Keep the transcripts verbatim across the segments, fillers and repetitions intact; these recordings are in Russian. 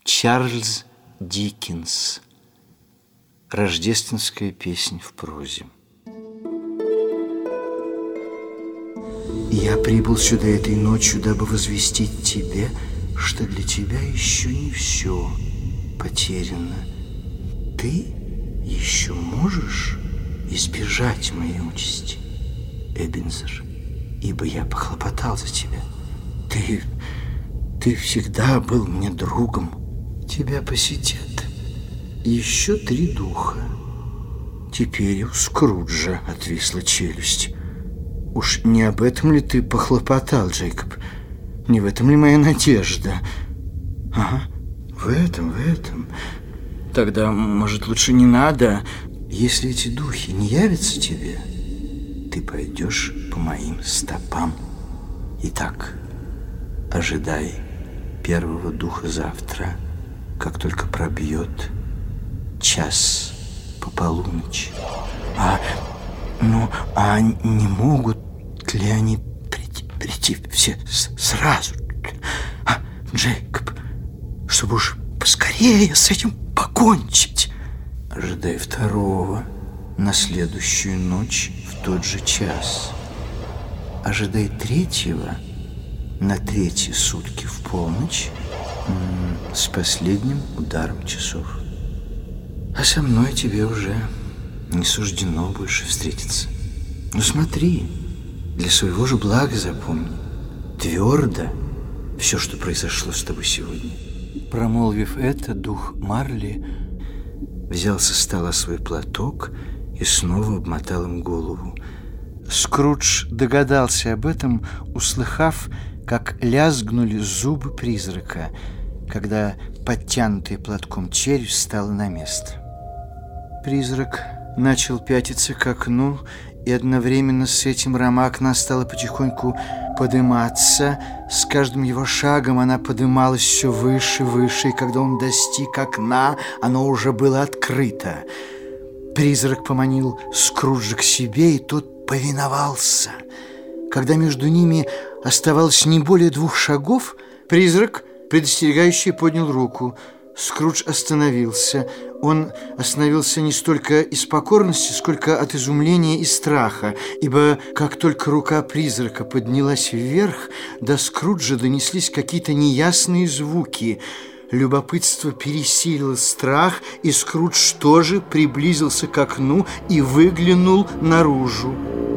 Чарльз Диккенс. Рождественская песнь в прозе. Я прибыл сюда этой ночью, дабы возвестить тебе, что для тебя еще не все потеряно. Ты еще можешь избежать моей участи, Эбенезер, ибо я похлопотал за тебя. Ты, ты всегда был мне другом. Тебя посетят еще три духа. Теперь у Скруджа отвисла челюсть. Уж не об этом ли ты похлопотал, Джейкоб? Не в этом ли моя надежда? Ага, в этом, в этом. Тогда, может, лучше не надо. Если эти духи не явятся тебе, ты пойдешь по моим стопам. Итак, ожидай первого духа завтра, как только пробьет час по полуночи. А, ну, а не могут ли они прийти, прийти все с, сразу? А, Джейкоб, чтобы уж поскорее с этим покончить. Ожидай второго на следующую ночь в тот же час. Ожидай третьего на третьи сутки в полночь с последним ударом часов. А со мной тебе уже не суждено больше встретиться. Ну смотри, для своего же блага запомни твердо все, что произошло с тобой сегодня. Промолвив это, дух Марли взял со стола свой платок и снова обмотал им голову. Скрудж догадался об этом, услыхав, как лязгнули зубы призрака, когда подтянутая платком челюсть стала на место. Призрак начал пятиться к окну, и одновременно с этим рама окна стала потихоньку подыматься. С каждым его шагом она подымалась все выше, выше, и когда он достиг окна, оно уже было открыто. Призрак поманил Скруджа к себе, и тот повиновался. Когда между ними оставалось не более двух шагов, призрак, предостерегающе, поднял руку. Скрудж остановился. Он остановился не столько из покорности, сколько от изумления и страха, ибо как только рука призрака поднялась вверх, до Скруджа донеслись какие-то неясные звуки. Любопытство пересилило страх, и Скрудж тоже приблизился к окну и выглянул наружу.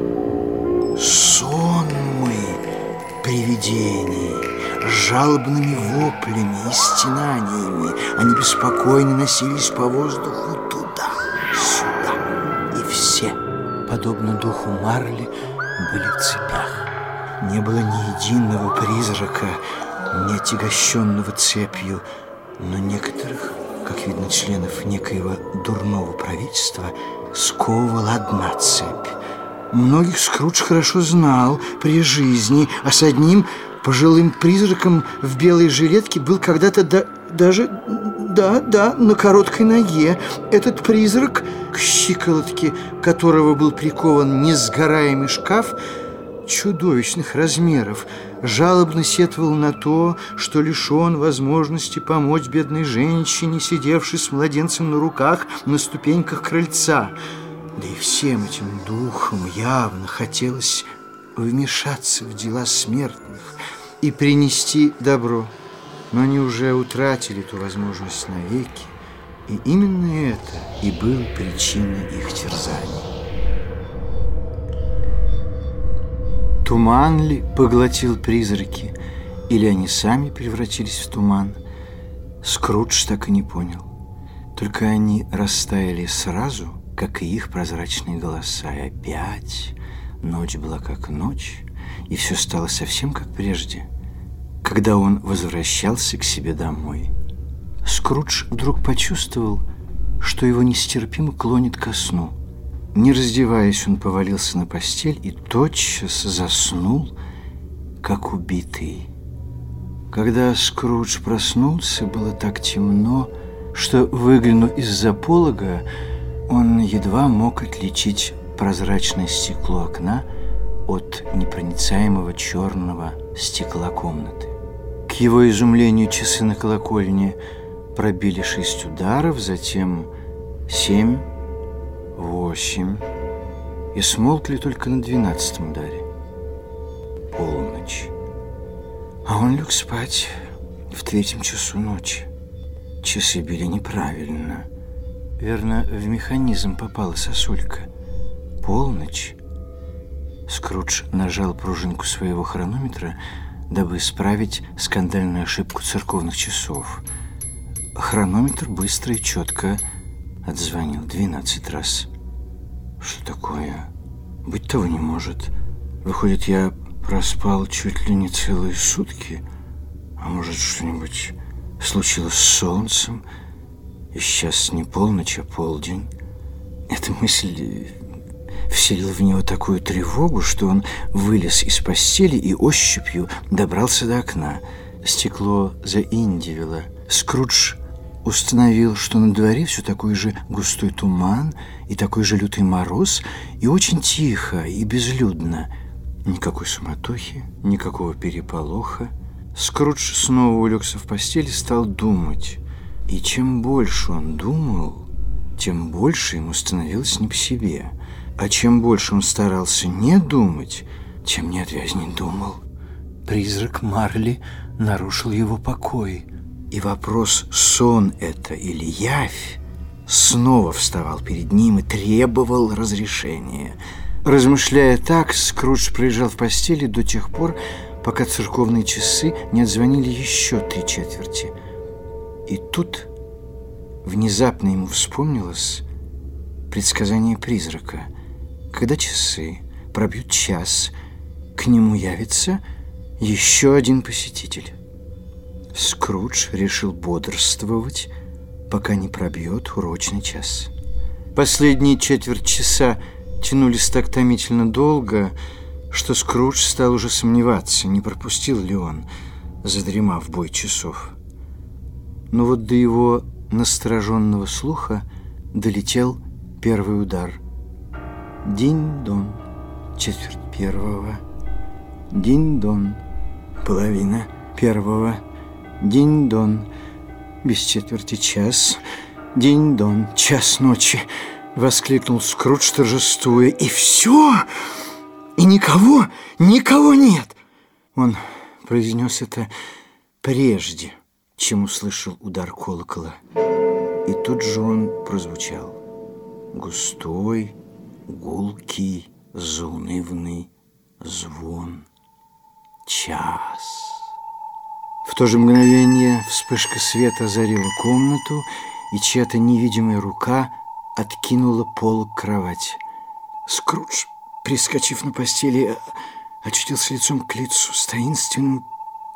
Сонмы привидений, жалобными воплями и стенаниями они беспокойно носились по воздуху туда-сюда. И все, подобно духу Марли, были в цепях. Не было ни единого призрака, не отягощенного цепью, но некоторых, как видно, членов некоего дурного правительства, сковывала одна цепь. Многих Скрудж хорошо знал при жизни, а с одним пожилым призраком в белой жилетке был когда-то да, даже, да, да, на короткой ноге. Этот призрак, к щиколотке которого был прикован несгораемый шкаф чудовищных размеров, жалобно сетовал на то, что лишен возможности помочь бедной женщине, сидевшей с младенцем на руках на ступеньках крыльца. Да и всем этим духам явно хотелось вмешаться в дела смертных и принести добро. Но они уже утратили эту возможность навеки, и именно это и было причиной их терзаний. Туман ли поглотил призраки, или они сами превратились в туман, Скрудж так и не понял. Только они растаяли сразу, как и их прозрачные голоса. И опять ночь была как ночь, и все стало совсем как прежде, когда он возвращался к себе домой. Скрудж вдруг почувствовал, что его нестерпимо клонит ко сну. Не раздеваясь, он повалился на постель и тотчас заснул, как убитый. Когда Скрудж проснулся, было так темно, что, выглянув из-за полога, он едва мог отличить прозрачное стекло окна от непроницаемого черного стекла комнаты. К его изумлению часы на колокольне Пробили шесть ударов, затем семь, восемь, и смолкли только на двенадцатом ударе. Полночь. А он лег спать в третьем часу ночи. Часы били неправильно. Верно, в механизм попала сосулька. Полночь. Скрудж нажал пружинку своего хронометра, дабы исправить скандальную ошибку церковных часов. Хронометр быстро и четко отзвонил двенадцать раз. Что такое? Быть того не может. Выходит, я проспал чуть ли не целые сутки. А может, что-нибудь случилось с солнцем? И сейчас не полночь, а полдень. Эта мысль вселила в него такую тревогу, что он вылез из постели и ощупью добрался до окна. Стекло заиндивело. Скрудж установил, что на дворе все такой же густой туман и такой же лютый мороз, и очень тихо и безлюдно. Никакой суматохи, никакого переполоха. Скрудж снова улегся в постель и стал думать. И чем больше он думал, тем больше ему становилось не по себе. А чем больше он старался не думать, тем неотвязней думал. Призрак Марли нарушил его покой. И вопрос, сон это или явь, снова вставал перед ним и требовал разрешения. Размышляя так, Скрудж проезжал в постели до тех пор, пока церковные часы не отзвонили еще три четверти. И тут внезапно ему вспомнилось предсказание призрака. Когда часы пробьют час, к нему явится еще один посетитель. Скрудж решил бодрствовать, пока не пробьет урочный час. Последние четверть часа тянулись так томительно долго, что Скрудж стал уже сомневаться, не пропустил ли он, задремав бой часов. Но вот до его настороженного слуха долетел первый удар. Динь-дон, четверть первого. Динь-дон, половина первого. Динь-дон, без четверти час. Динь-дон, час ночи. Воскликнул Скрудж, торжествуя. И все! И никого, никого нет! Он произнес это прежде, чем услышал удар колокола. И тут же он прозвучал. Густой, гулкий, заунывный звон. Час. В то же мгновение вспышка света озарила комнату, и чья-то невидимая рука откинула полог кровати. Скрудж, прискочив на постели, очутился лицом к лицу с таинственным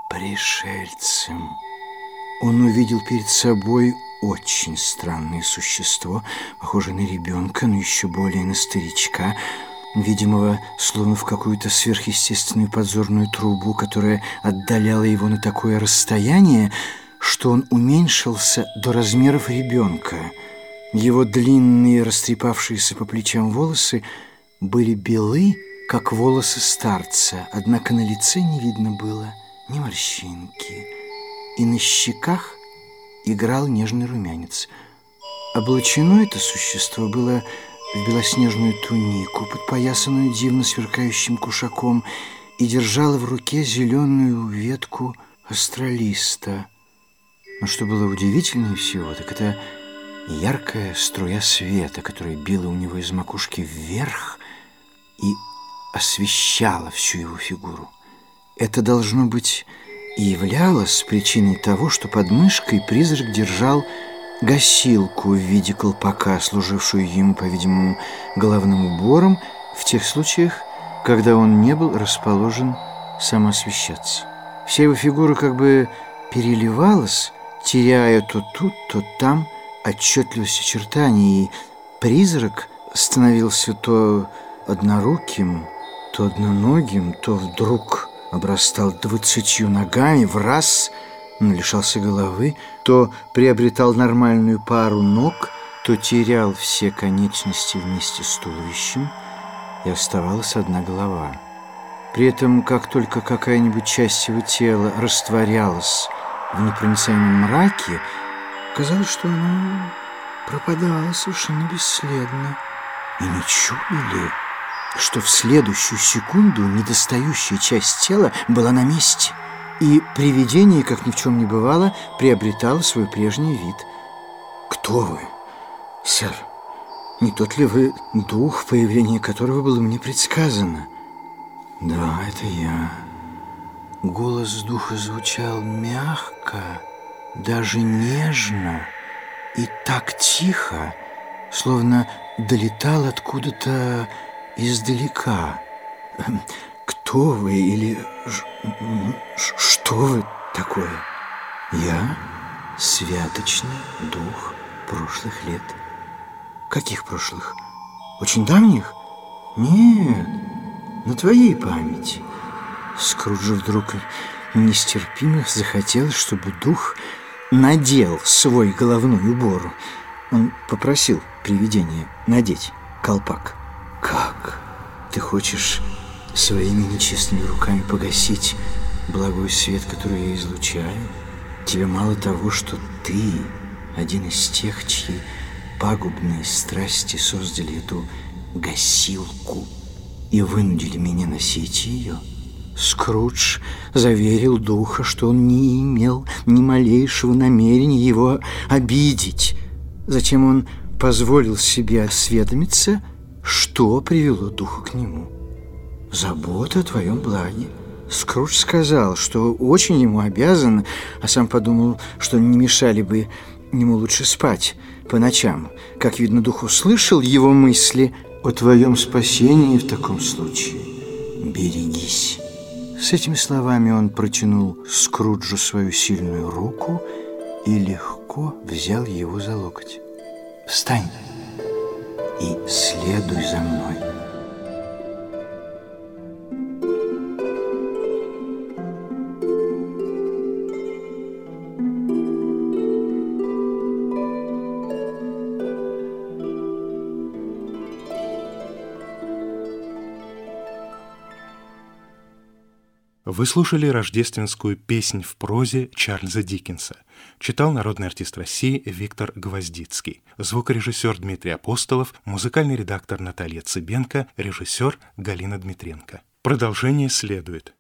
пришельцем. Он увидел перед собой очень странное существо, похожее на ребенка, но еще более на старичка, видимого словно в какую-то сверхъестественную подзорную трубу, которая отдаляла его на такое расстояние, что он уменьшился до размеров ребенка. Его длинные, растрепавшиеся по плечам волосы были белы, как волосы старца, однако на лице не видно было ни морщинки, и на щеках играл нежный румянец. Облачено это существо было в белоснежную тунику, подпоясанную дивно сверкающим кушаком, и держало в руке зеленую ветку астролиста. Но что было удивительнее всего, так это яркая струя света, которая била у него из макушки вверх и освещала всю его фигуру. Это, должно быть, и являлось причиной того, что под мышкой призрак держал гасилку в виде колпака, служившую ему, по-видимому, головным убором в тех случаях, когда он не был расположен самоосвещаться. Вся его фигура как бы переливалась, теряя то тут, то там отчетливость очертаний, и призрак становился то одноруким, то одноногим, то вдруг обрастал двадцатью ногами в раз, но лишался головы, то приобретал нормальную пару ног, то терял все конечности вместе с туловищем, и оставалась одна голова. При этом, как только какая-нибудь часть его тела растворялась в непроницаемом мраке, Казалось, что оно пропадало совершенно бесследно. И не чудо ли, что в следующую секунду недостающая часть тела была на месте, и привидение, как ни в чем не бывало, приобретало свой прежний вид. «Кто вы, сэр? Не тот ли вы дух, появление которого было мне предсказано?» «Да, это я». Голос духа звучал мягко, даже нежно и так тихо, словно долетал откуда-то издалека. «Кто вы или что вы такое?» «Я святочный дух прошлых лет». «Каких прошлых? Очень давних?» «Нет, на твоей памяти». Скруджу вдруг нестерпимо захотелось, чтобы дух надел свой головной убор. Он попросил привидение надеть колпак. «Как? Ты хочешь своими нечестными руками погасить благой свет, который я излучаю? Тебе мало того, что ты один из тех, чьи пагубные страсти создали эту гасилку и вынудили меня носить ее?» Скрудж заверил духа, что он не имел ни малейшего намерения его обидеть. Затем он позволил себе осведомиться, что привело духа к нему. «Забота о твоем благе». Скрудж сказал, что очень ему обязан, а сам подумал, что не мешали бы ему лучше спать по ночам. Как видно, дух услышал его мысли. «О твоем спасении в таком случае берегись». С этими словами он протянул Скруджу свою сильную руку и легко взял его за локоть. «Встань и следуй за мной». Вы слушали рождественскую «Песнь в прозе» Чарльза Диккенса. Читал народный артист России Виктор Гвоздицкий. Звукорежиссер Дмитрий Апостолов, музыкальный редактор Наталья Цыбенко, режиссер Галина Дмитренко. Продолжение следует.